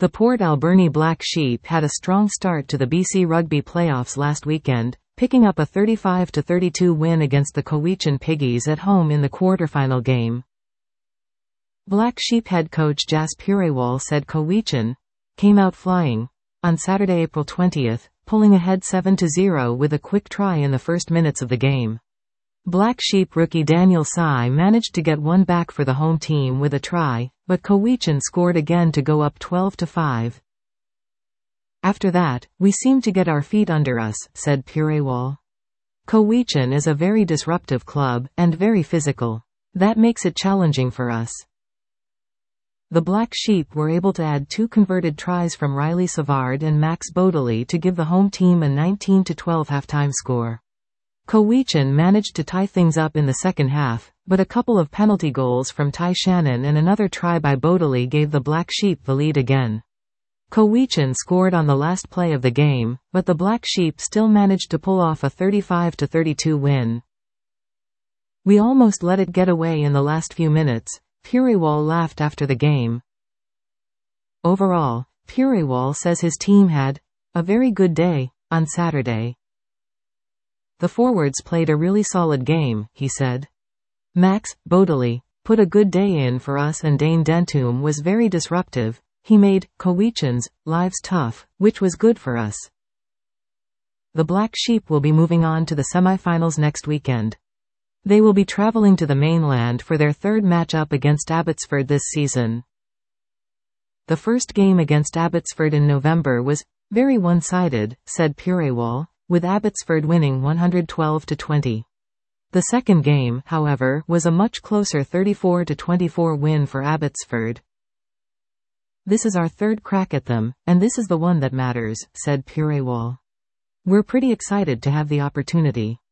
The Port Alberni Black Sheep had a strong start to the BC Rugby playoffs last weekend, picking up a 35-32 win against the Cowichan Piggies at home in the quarterfinal game. Black Sheep head coach Jas Purewal said Cowichan came out flying on Saturday, April 20, pulling ahead 7-0 with a quick try in the first minutes of the game. Black Sheep rookie Daniel Sai managed to get one back for the home team with a try, but Cowichan scored again to go up 12-5. After that, we seemed to get our feet under us, said Purewal. Cowichan is a very disruptive club, and very physical. That makes it challenging for us. The Black Sheep were able to add 2 converted tries from Riley Savard and Max Bodley to give the home team a 19-12 halftime score. Cowichan managed to tie things up in the second half, but a couple of penalty goals from Ty Shannon and another try by Bodley gave the Black Sheep the lead again. Cowichan scored on the last play of the game, but the Black Sheep still managed to pull off a 35-32 win. We almost let it get away in the last few minutes, Purewal laughed after the game. Overall, Purewal says his team had a very good day on Saturday. The forwards played a really solid game, he said. Max Bodley put a good day in for us and Dane Dentum was very disruptive. He made Cowichan's lives tough, which was good for us. The Black Sheep will be moving on to the semifinals next weekend. They will be traveling to the mainland for their third matchup against Abbotsford this season. The first game against Abbotsford in November was very one-sided, said Purewal, with Abbotsford winning 112-20. The second game, however, was a much closer 34-24 win for Abbotsford. This is our third crack at them, and this is the one that matters, said Purewal. We're pretty excited to have the opportunity.